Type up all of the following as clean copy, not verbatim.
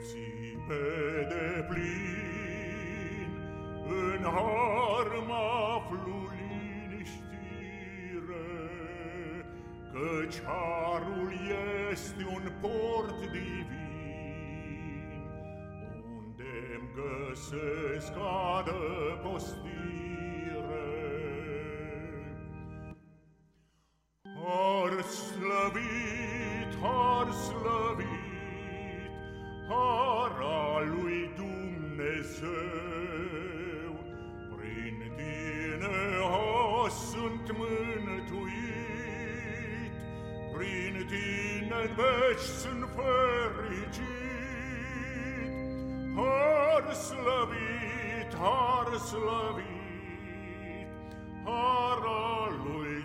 vieții pe deplin, în har m-aflu liniștire, căci harul este un port divin, unde-mi găsesc adăpostire. Har slăvit, har slăvit, har al lui Dumnezeu, prin tine sunt mântuit, prin tine-n veci sunt fericit. Har slăvit, har slăvit, har al lui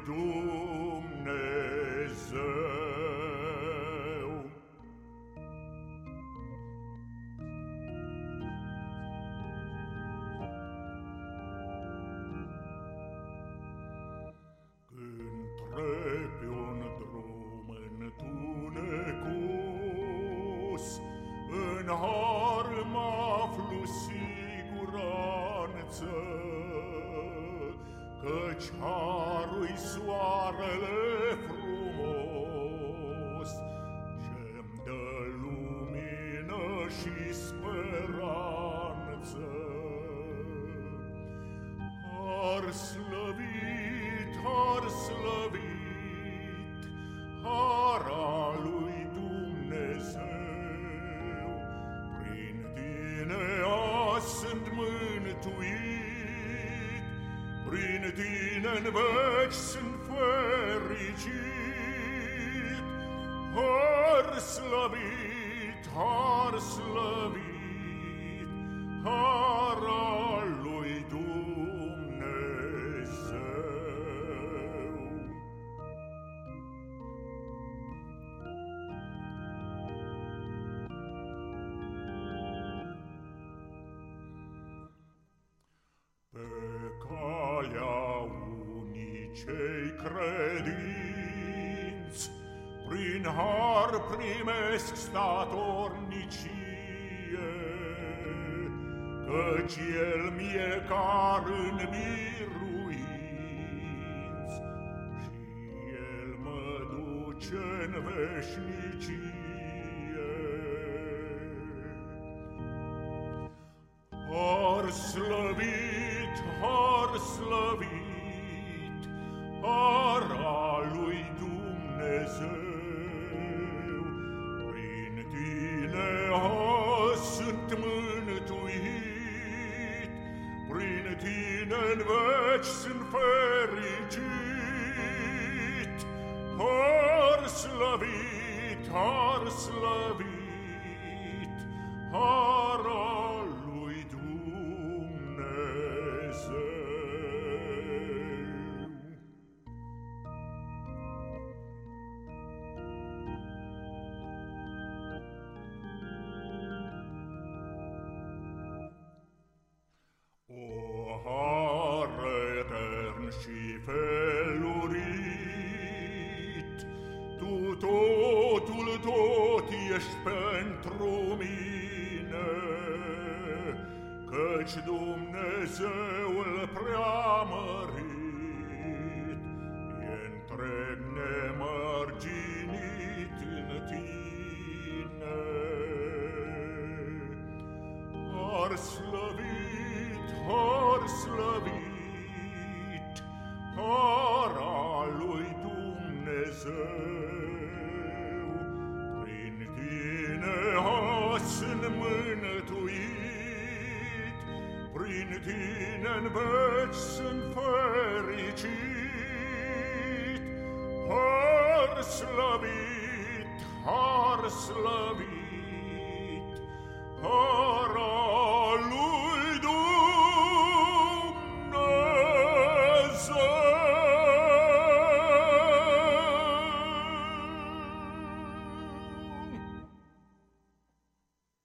Dumnezeu. Trec pe un drum întunecos, în har m-aflu siguranță, căci harul-i soarele frumos, ce-mi dă lumină și speranță. Har slăvit, har slăvit, har al lui Dumnezeu, prin tine sunt mântuit, prin tine-n veci sunt fericit. Har slăvit, har slăvit, har al lui Dumnezeu. Pe calea unicei credinți, prin har primesc statornicie, căci El mi-e car în biruinți, și El mă duce-n veșnicie. Har slăvit, har slăvit, har al lui Dumnezeu, prin tine sunt mântuit, prin tine-n veci sunt fericit. Har slăvit, har slăvit, har al lui Dumnezeu. O har etern și felurit, tu totul tot ești pentru mine, căci Dumnezeul preamărit e întreg nemărginit în tine. Har slăvit, har slăvit, har al lui Dumnezeu, prin tine sunt mântuit, prin tine-n veci sunt fericit. Har slăvit, har slăvit,